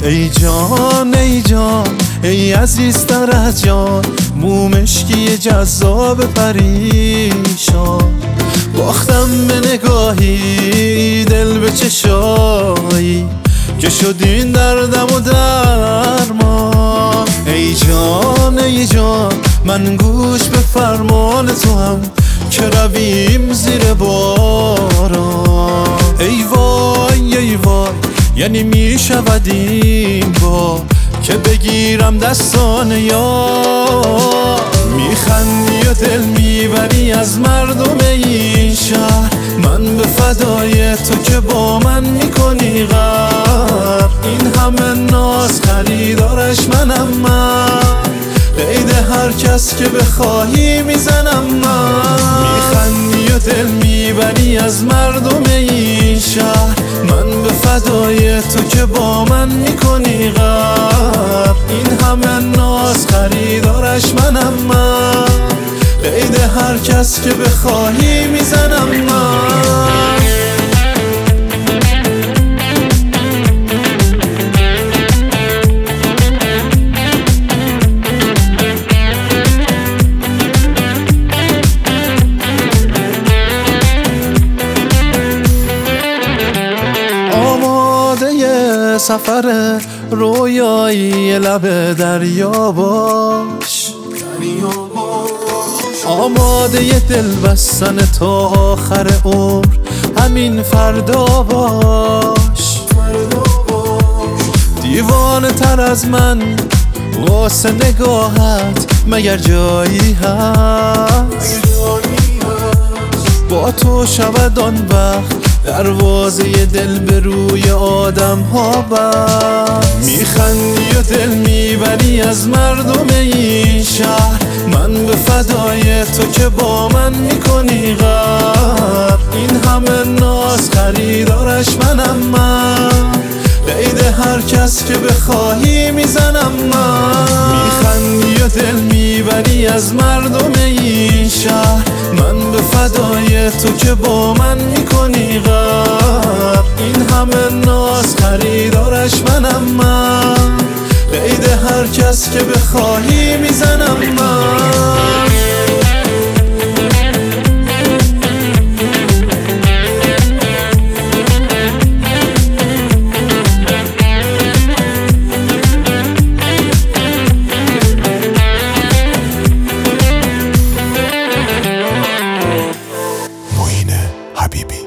ای جان ای جان ای عزیزتر از جان، مومشکی جذاب پریشان. باختم به نگاهی دل به چشایی که شد این دردم و درمان. ای جان ای جان من گوش به فرمان تو هم که رویم زیر باران. ای وای ای وای یعنی می شود این با که بگیرم دستان یار. میخندی و دل میبری از مردم این شهر، من به فدای تو که با من میکنی غر. این همه ناز خریدارش منم من، قید هر کس که بخواهی میزنم من. میخندی و دل میبری از مردم این شهر، من به فدای تو که با من میکنی غر. این همه ناز خریدارش منم من، قید هر کس که بخواهی میزنم من. سفر رویایی لب دریا باش، آماده دل بستن تا آخر عمر همین فردا باش. دیوانه تر از من واسه نگاهت مگر جایی هست؟ با تو شود آن وقت دروازه دل به روی آدم ها بست. میخندی و دل میبری از مردم این شهر، من به فدای تو که با من میکنی غر. این همه ناز خریدارش منم من، قید هر کس که بخواهی میزنم من. میخندی و دل میبری از مردم این شهر، من به فدای تو که با من میکنی غر. این همه ناز خریدارش منم من، قید هر کس که بخواهی میزنم من. حبیبی